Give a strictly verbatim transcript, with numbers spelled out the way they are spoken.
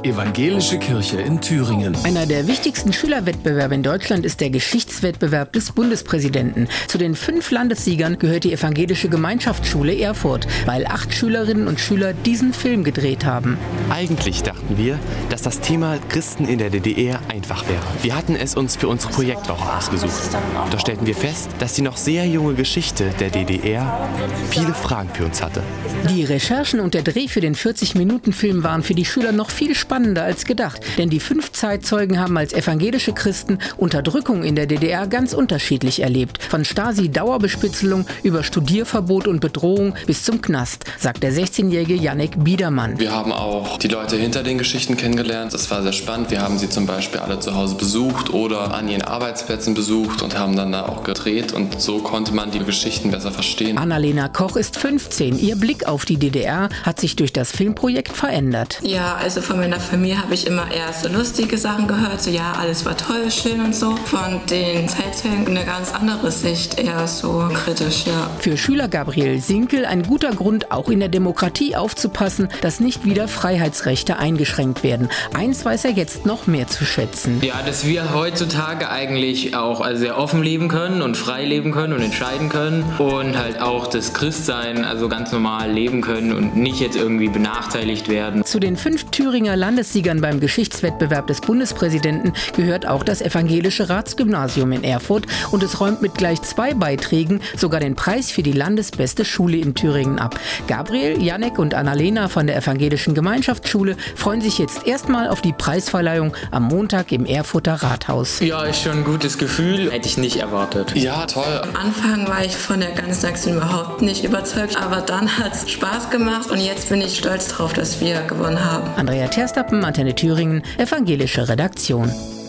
Evangelische Kirche in Thüringen. Einer der wichtigsten Schülerwettbewerbe in Deutschland ist der Geschichtswettbewerb des Bundespräsidenten. Zu den fünf Landessiegern gehört die Evangelische Gemeinschaftsschule Erfurt, weil acht Schülerinnen und Schüler diesen Film gedreht haben. Eigentlich dachten wir, dass das Thema Christen in der D D R einfach wäre. Wir hatten es uns für unsere Projektwoche ausgesucht. Doch stellten wir fest, dass die noch sehr junge Geschichte der D D R viele Fragen für uns hatte. Die Recherchen und der Dreh für den vierzig-Minuten-Film waren für die Schüler noch viel spannender als gedacht. Denn die fünf Zeitzeugen haben als evangelische Christen Unterdrückung in der D D R ganz unterschiedlich erlebt. Von Stasi-Dauerbespitzelung über Studierverbot und Bedrohung bis zum Knast, sagt der sechzehnjährige Jannik Biedermann. Wir haben auch die Leute hinter den Geschichten kennengelernt. Das war sehr spannend. Wir haben sie zum Beispiel alle zu Hause besucht oder an ihren Arbeitsplätzen besucht und haben dann da auch gedreht. Und so konnte man die Geschichten besser verstehen. Annalena Koch ist fünfzehn. Ihr Blick auf die D D R hat sich durch das Filmprojekt verändert. Ja, also von meiner Familie habe ich immer eher so lustige Sachen gehört. So, ja, alles war toll, schön und so. Von den Zeitzeugen eine ganz andere Sicht, eher so kritisch, ja. Für Schüler Gabriel Sinkel ein guter Grund, auch in der Demokratie aufzupassen, dass nicht wieder Freiheitsrechte eingeschränkt werden. Eins weiß er jetzt noch mehr zu schätzen. Ja, dass wir heutzutage eigentlich auch also sehr offen leben können und frei leben können und entscheiden können und halt auch das Christsein also ganz normal leben können und nicht jetzt irgendwie benachteiligt werden. Zu den fünf Thüringer Landessiegern beim Geschichtswettbewerb des Bundespräsidenten gehört auch das Evangelische Ratsgymnasium in Erfurt und es räumt mit gleich zwei Beiträgen sogar den Preis für die landesbeste Schule in Thüringen ab. Gabriel, Jannik und Annalena von der Evangelischen Gemeinschaftsschule freuen sich jetzt erstmal auf die Preisverleihung am Montag im Erfurter Rathaus. Ja, ist schon ein gutes Gefühl. Hätte ich nicht erwartet. Ja, toll. Am Anfang war ich von der ganzen Aktion überhaupt nicht überzeugt, aber dann hat es Spaß gemacht und jetzt bin ich stolz drauf, dass wir gewonnen haben. Andrea Terstappen, Antenne Thüringen, Evangelische Redaktion.